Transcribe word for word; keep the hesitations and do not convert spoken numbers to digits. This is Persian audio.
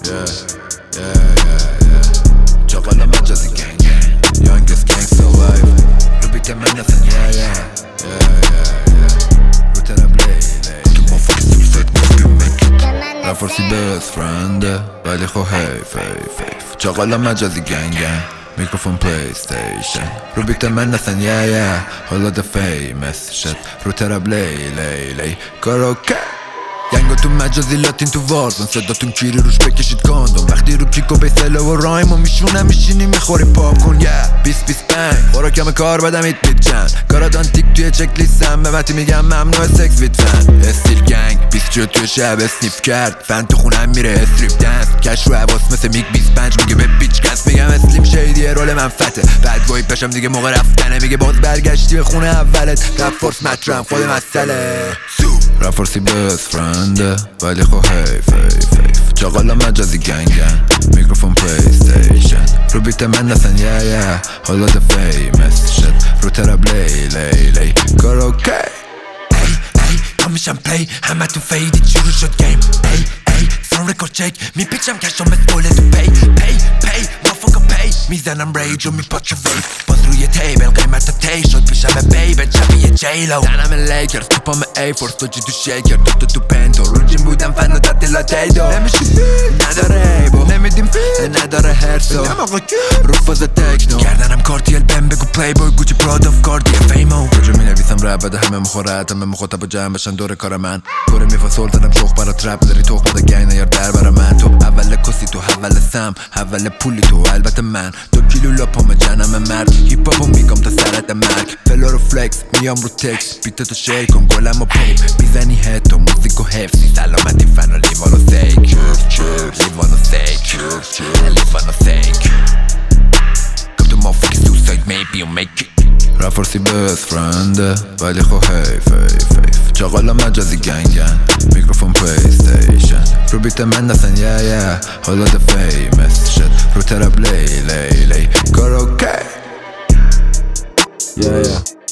yeah, yeah, yeah, yeah. Çakala macazi gang gang, youngest gangster life. Rubik'ten ben nasıl, yeah, yeah, yeah, yeah, yeah. Rutena play, lay. Tout mon fucking succès, que mec. La force best friend, ولی خو حیف حیف حیف. چاقالا مجازی gang gang. میکروفون پلیستیشن روبیکت من نسن yeah yeah حالا ده فیمس شد رو تراب لی لی لی کاروکه گنگا تو مجازی لاتین تو وارزن صداتون کیری روش بکشید کاندوم وقتی رو پیکو بیسله و رایم و میشونم میشینی میخوری پاپ کن yeah بیس بیس بنگ خوراکم کار بدم ایت بیت چند کارادان تیک توی چک لیستم به وقتی میگم ممنوع سکس ویت فن استیل گنگ بیست جو توی شب اسنیف کرد فن تو خونم میره استریپ دنس کش رو عواست مثل میگ بیست پنج میگه به بیچ کس میگم اسلیم شیدیه رول من فته بعد وایب بشم دیگه موقع رفتنه میگه باز برگشتی به خونه اولت رپ فورس مطرم خود مسئله رپ فورسی بست فرنده ولی خو حیف حیف حیف چاقالا مجازی گنگ گنگ میکروفون پلیستیشن رو بیت من نسن yeah yeah حالا ده فیمس شد رو تراب لی لی لی کاروکه ای ای تا میشم پلی همه تو فیدی شروع شد گیم ای ای سان رکورد چک میپیچم کشم مسئوله تو پی پی پی مافاکا پی میزنم ریج و میپاچه ویف باز روی تیبل قیمت تی شد پیشم بیبت شبیه جیلو دنم لیکرز توپام ای فورس تو جی تو شیکر تو تو تو پنتو رو جیم بودم فن و تعطیلات دیدو نمیشه نداره ایبو نمیدیم نداره هرسو رو فاز تکنو گردنم کارتیل بم بگو پلی بوی گوچی پراد اف کاردیه فیمو کجا می نویسم رب بده همه مخورت همه مخاطب و جمع بشن دور کار من دوره میفاسول دادم شوخ برا ترپ داری توخ بده گین یار در برا من تو اول کسی تو اول سم اول پولی تو البته من دو کیلو لاپام جنم مرد هیپ هاپو میگم تا سرت مرگ فلور و فلکس میام رو تکس بیت تو شیک کن گلم و پیپ میزنی هد و موزیک و حفظی سلامتی فن و لیوان و سیک لیوان و سیک لیوان و سیک Come to motherfucking suicide maybe you'll make it رپ فورسی بست فرنده ولی خو حیف حیف حیف چاقالا مجازی گنگ گنگ میکروفون پلیستیشن رو بیت من نسن yeah yeah حالا ده فیمس شد رو تراب لی لی لی کاروکه yeah yeah